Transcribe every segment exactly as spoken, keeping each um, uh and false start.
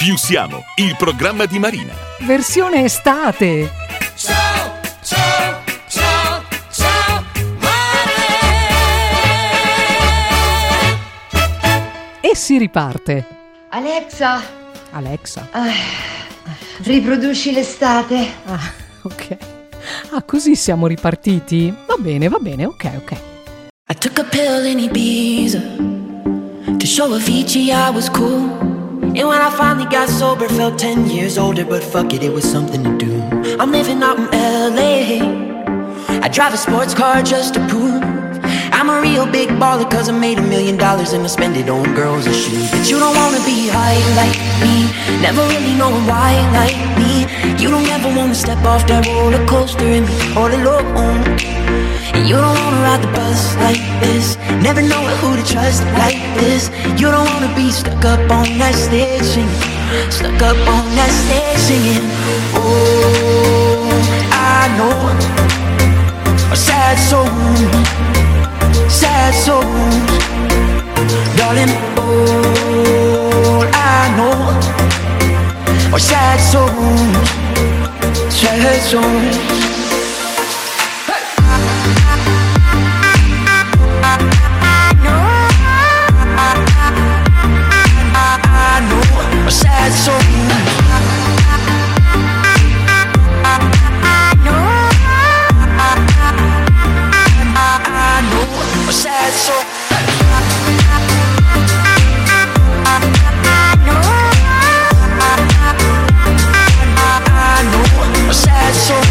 Più siamo, il programma di Marina. Versione estate. Ciao, ciao, ciao, ciao, mare. E si riparte. Alexa, Alexa. ah, riproduci l'estate. Ah, ok. Ah, così siamo ripartiti? Va bene, va bene, ok, ok. I took a pill in Ibiza to show Avicii I was cool. And when I finally got sober, felt ten years older. But fuck it, it was something to do. I'm living out in L A. I drive a sports car just to prove I'm a real big baller, cause I made a million dollars and I spend it on girls and shoes. But you don't wanna be high like me, never really knowing why like me. You don't ever wanna step off that roller coaster and be all alone. And you don't wanna ride the bus like this, never knowing who to trust like this. You don't wanna be stuck up on that stage singing, stuck up on that stage singing. Oh, I know a sad soul, sad souls, darling. All I know are sad souls, sad souls. Sad soul. I know, I know a sad soul. I know, I know a sad soul.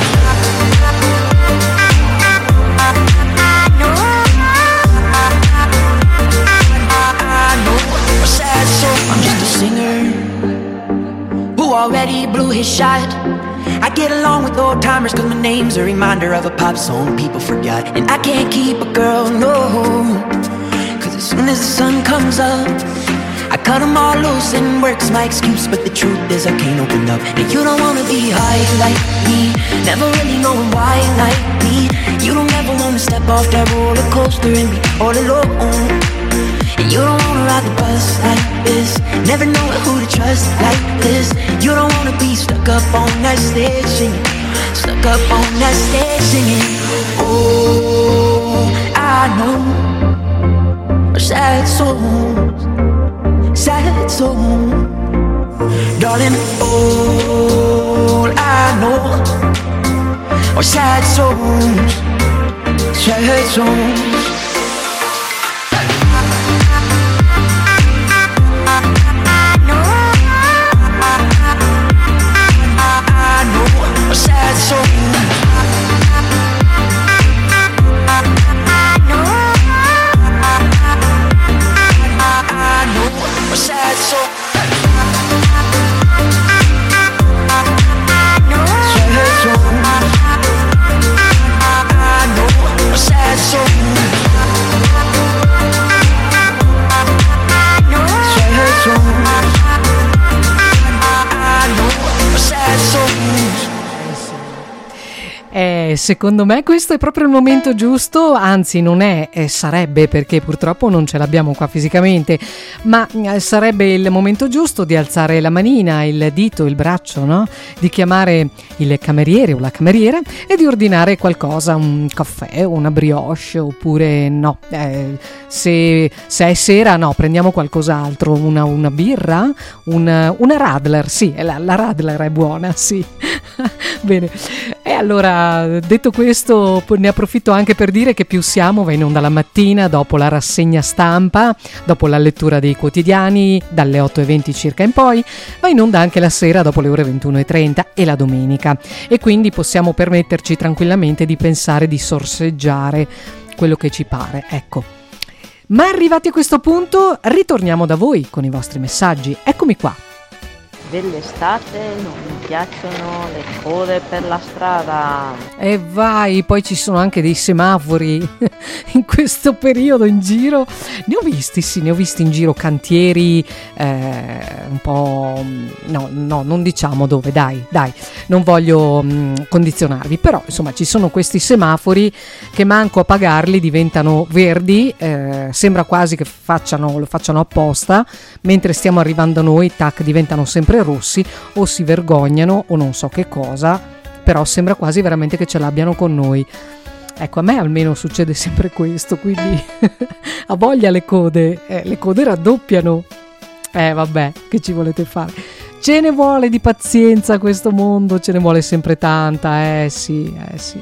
I know, I know a sad soul. I'm just a singer who already blew his shot. I get along with old timers cause my name's a reminder of a pop song people forgot. And I can't keep a girl, no, cause as soon as the sun comes up I cut them all loose and work's my excuse. But the truth is I can't open up. And you don't wanna be high like me, never really knowing why like me. You don't ever wanna step off that roller coaster and be all alone. And you don't wanna ride the bus like this, never knowing who to trust like this. You don't wanna be stuck up on that stage singing, stuck up on that stage singing. Oh, I know sad souls, sad souls, darling. All I know are sad souls, sad souls. Sad soul. I know, I know a sad soul. I know, sad soul. I know a sad soul. I know, sad soul. I know a sad soul. Eh, secondo me questo è proprio il momento giusto, anzi non è, eh, sarebbe, perché purtroppo non ce l'abbiamo qua fisicamente, ma eh, sarebbe il momento giusto di alzare la manina, il dito, il braccio, no? Di chiamare il cameriere o la cameriera e di ordinare qualcosa, un caffè, una brioche, oppure no, eh, se, se è sera no, prendiamo qualcos'altro, una, una birra, una, una Radler, sì, la, la Radler è buona, sì. Bene, e allora detto questo ne approfitto anche per dire che Più siamo va in onda la mattina dopo la rassegna stampa, dopo la lettura dei quotidiani dalle otto e venti circa in poi, va in onda anche la sera dopo le ore ventuno e trenta e la domenica, e quindi possiamo permetterci tranquillamente di pensare di sorseggiare quello che ci pare, ecco. Ma arrivati a questo punto ritorniamo da voi con i vostri messaggi, eccomi qua. Dell'estate non mi piacciono le code per la strada. E vai, poi ci sono anche dei semafori in questo periodo in giro. Ne ho visti, sì, ne ho visti in giro cantieri eh, un po', no, no, non diciamo dove, dai, dai, non voglio mh, condizionarvi, però insomma ci sono questi semafori che manco a pagarli diventano verdi, eh, sembra quasi che facciano, lo facciano apposta, mentre stiamo arrivando noi, tac, diventano sempre rossi, o si vergognano o non so che cosa, però sembra quasi veramente che ce l'abbiano con noi. Ecco, a me almeno succede sempre questo, quindi a voglia le code, eh, le code raddoppiano. Eh vabbè, che ci volete fare? Ce ne vuole di pazienza a questo mondo, ce ne vuole sempre tanta, eh sì, eh sì.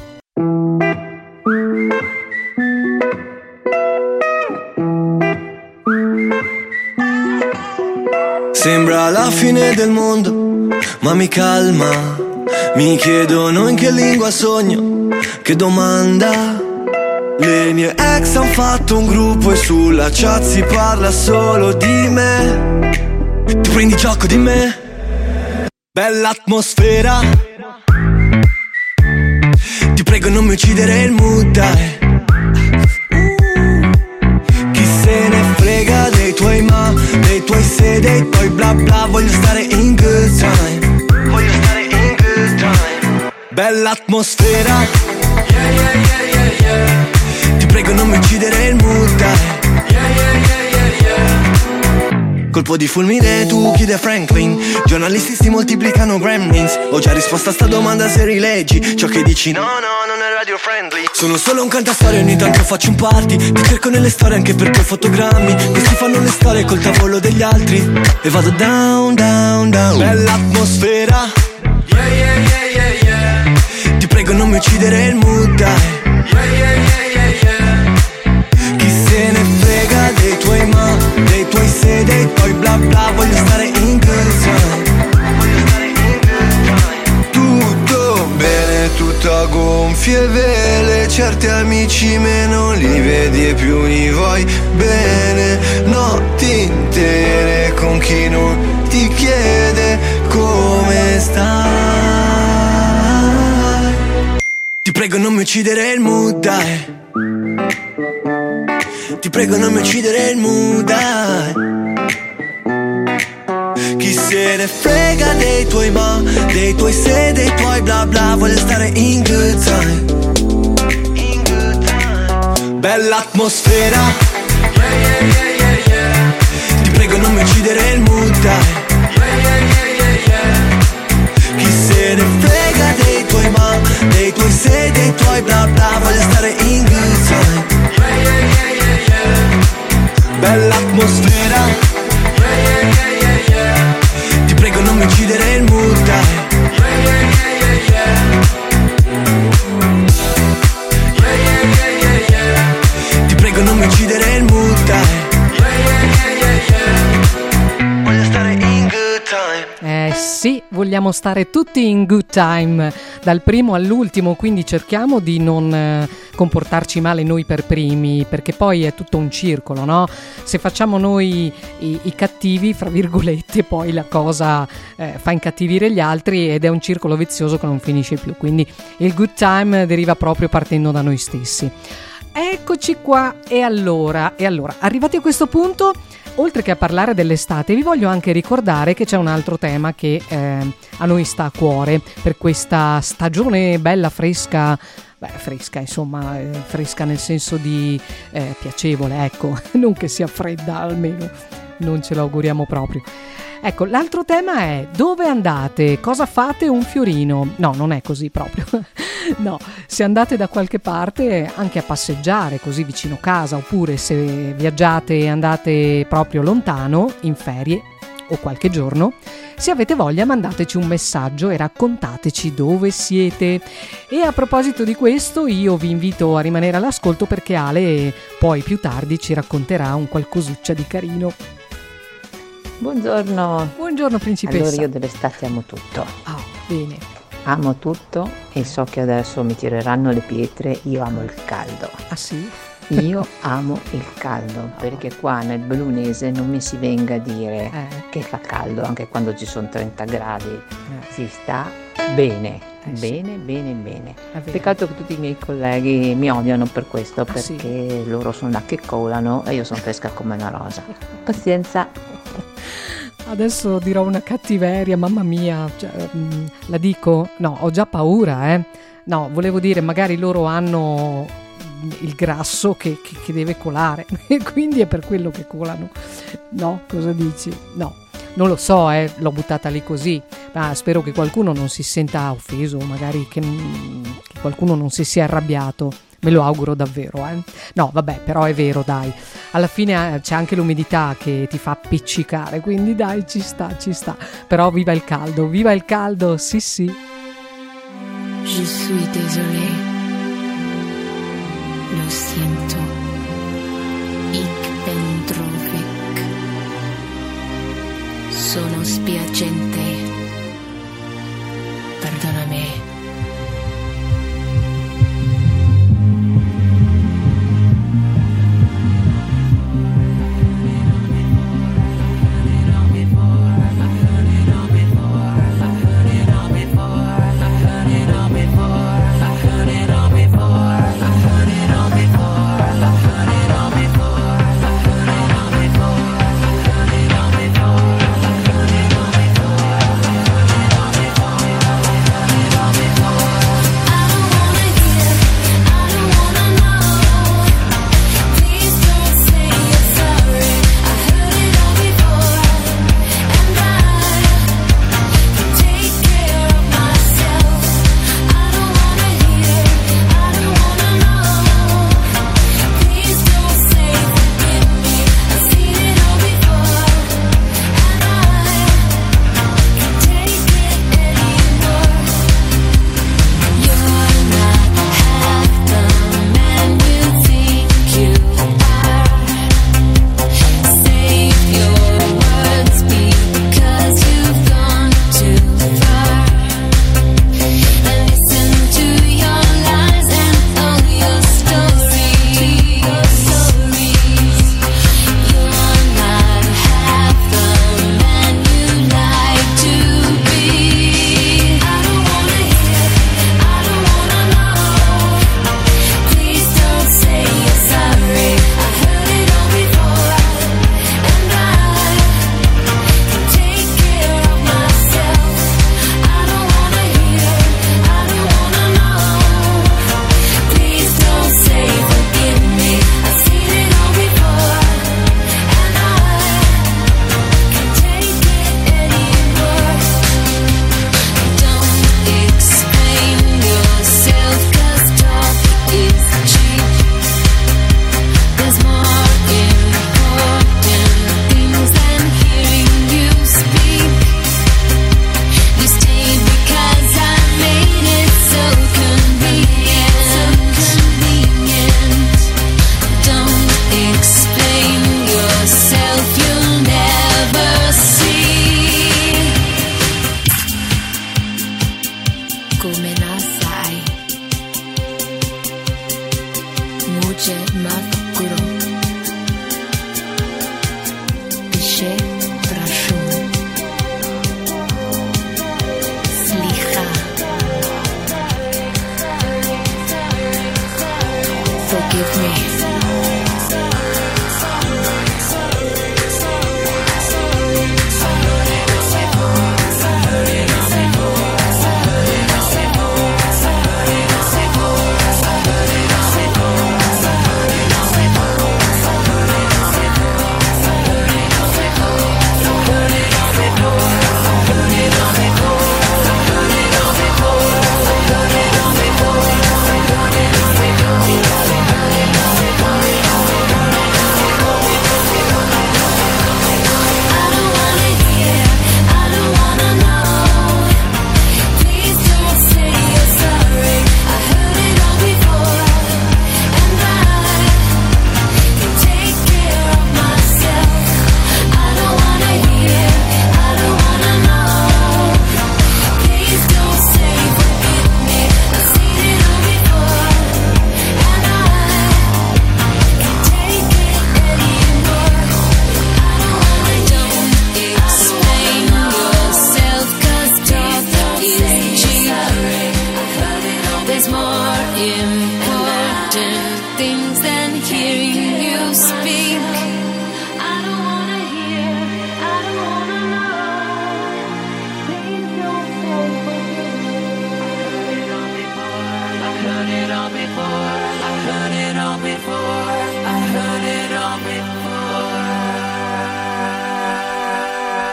Sembra la fine del mondo, ma mi calma. Mi chiedono in che lingua sogno, che domanda. Le mie ex han fatto un gruppo e sulla chat si parla solo di me. Tu prendi gioco di me. Bella atmosfera. Ti prego non mi uccidere il mood, dai. Chi se ne frega dei tuoi ma, dei tuoi se, dei tuoi bla bla. Voglio stare in good time. Voglio stare in good time. Bella atmosfera. Yeah, yeah, yeah, yeah, yeah. Ti prego non mi uccidere il mood, dai. Yeah, yeah, yeah, yeah, yeah. Colpo di fulmine, tu chiede Franklin. Giornalisti si moltiplicano gremlins. Ho già risposto a sta domanda se rileggi ciò che dici. No, no, non è radio friendly. Sono solo un cantastorie, ogni tanto faccio un party. Ti cerco nelle storie anche perché ho fotogrammi. Questi fanno le storie col tavolo degli altri. E vado down, down, down. Bella atmosfera. Yeah, yeah, yeah, yeah, yeah. Ti prego non mi uccidere il mood, dai. Yeah, yeah, yeah, yeah, yeah. Chi se ne frega dei tuoi ma, dei tuoi se, dei tuoi bla bla. Voglio stare in good time. Voglio stare in good time. Tutto bene, tutto a gonfie vele. Certi amici meno li vedi e più li vuoi bene. Notti intere con chi non ti chiede come stai. Ti prego non mi uccidere il mood, dai. Ti prego non mi uccidere il mood, dai. Chi se ne frega dei tuoi ma, dei tuoi se, dei tuoi bla bla. Voglio stare in good time. In good time. Bella atmosfera. Yeah, yeah, yeah, yeah, yeah. Ti prego non mi uccidere il mood, dai. Yeah, yeah, yeah, yeah, yeah. Chi se ne frega dei tuoi ma, dei tuoi se, dei tuoi bla bla. Voglio stare in good time. Yeah, yeah, yeah, yeah, yeah. Bella atmosfera. Yeah, yeah, yeah, yeah, yeah. Ti prego non mi uccidere il mood, dai. Yeah, yeah, yeah, yeah, yeah. Yeah, yeah, yeah, yeah, yeah. Ti prego non mi uccidere il mood, dai. Yeah, yeah, yeah, yeah, yeah. Voglio stare in good time. Eh sì, vogliamo stare tutti in good time, dal primo all'ultimo, quindi cerchiamo di non eh, comportarci male noi per primi, perché poi è tutto un circolo, no? Se facciamo noi i, i cattivi, fra virgolette, poi la cosa eh, fa incattivire gli altri ed è un circolo vizioso che non finisce più, quindi il good time deriva proprio partendo da noi stessi. Eccoci qua, e allora, e allora, arrivati a questo punto, oltre che a parlare dell'estate, vi voglio anche ricordare che c'è un altro tema che eh, a noi sta a cuore per questa stagione bella fresca, beh fresca insomma, eh, fresca nel senso di eh, piacevole, ecco, non che sia fredda, almeno non ce lo auguriamo proprio. Ecco, l'altro tema è: dove andate? Cosa fate un fiorino? No, non è così proprio. No, se andate da qualche parte anche a passeggiare così vicino casa, oppure se viaggiate e andate proprio lontano, in ferie o qualche giorno, se avete voglia mandateci un messaggio e raccontateci dove siete. E a proposito di questo, io vi invito a rimanere all'ascolto perché Ale poi più tardi ci racconterà un qualcosuccia di carino. Buongiorno. Buongiorno principessa. Allora io dell'estate amo tutto. Ah, bene. Amo tutto e so che adesso mi tireranno le pietre. Io amo il caldo. Ah sì? Io amo il caldo, perché qua nel bellunese non mi si venga a dire Eh. che fa caldo anche quando ci sono trenta gradi. Eh. Si sta bene. Eh, sì. Bene, bene, bene. È vero. Peccato che tutti i miei colleghi mi odiano per questo, Ah, sì? perché loro sono là che colano e io sono fresca come una rosa. Pazienza. Adesso dirò una cattiveria, mamma mia, cioè, mm, la dico? No, ho già paura, eh. No, volevo dire, magari loro hanno il grasso che, che- che deve colare e quindi è per quello che colano. No, cosa dici? No, non lo so, eh, l'ho buttata lì così, ma spero che qualcuno non si senta offeso, magari che, mm, che qualcuno non si sia arrabbiato. Me lo auguro davvero, eh. No, vabbè, però è vero, dai. Alla fine eh, c'è anche l'umidità che ti fa appiccicare, quindi dai, ci sta, ci sta. Però viva il caldo, viva il caldo, sì sì. Je suis désolé. Lo siento. Ich bin traurig. Sono spiacente. Perdonami. Before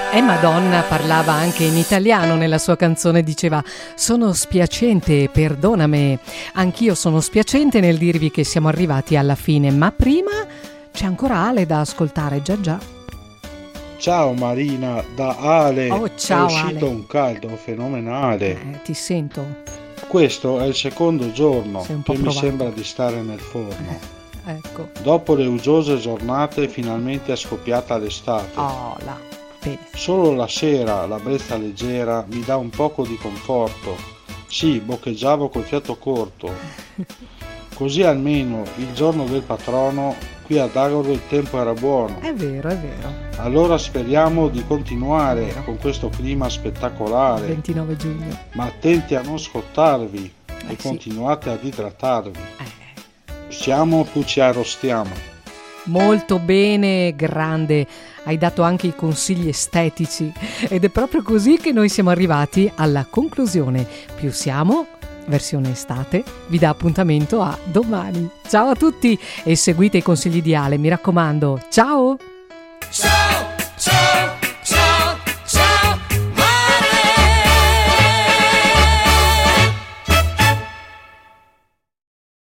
E Madonna parlava anche in italiano nella sua canzone, diceva: sono spiacente, perdonami. Anch'io sono spiacente nel dirvi che siamo arrivati alla fine, ma prima c'è ancora Ale da ascoltare, già già. Ciao Marina, da Ale. Oh, ciao, è uscito Ale. un caldo fenomenale. Eh, ti sento. Questo è il secondo giorno Sei un po' che mi provato. sembra di stare nel forno. Ecco. Dopo le ugiose giornate finalmente è scoppiata l'estate. Oh, là. Bene. Solo la sera la brezza leggera mi dà un poco di conforto. Sì, boccheggiavo col fiato corto. Così almeno il giorno del patrono qui ad Agordo il tempo era buono. È vero, è vero. Allora speriamo di continuare Vero. con questo clima spettacolare. ventinove giugno. Ma attenti a non scottarvi Eh, e sì. continuate ad idratarvi. Eh. Siamo più ci arrostiamo. Molto bene, grande. Hai dato anche i consigli estetici ed è proprio così che noi siamo arrivati alla conclusione. Più siamo, versione estate, vi dà appuntamento a domani. Ciao a tutti e seguite i consigli di Ale, mi raccomando. Ciao!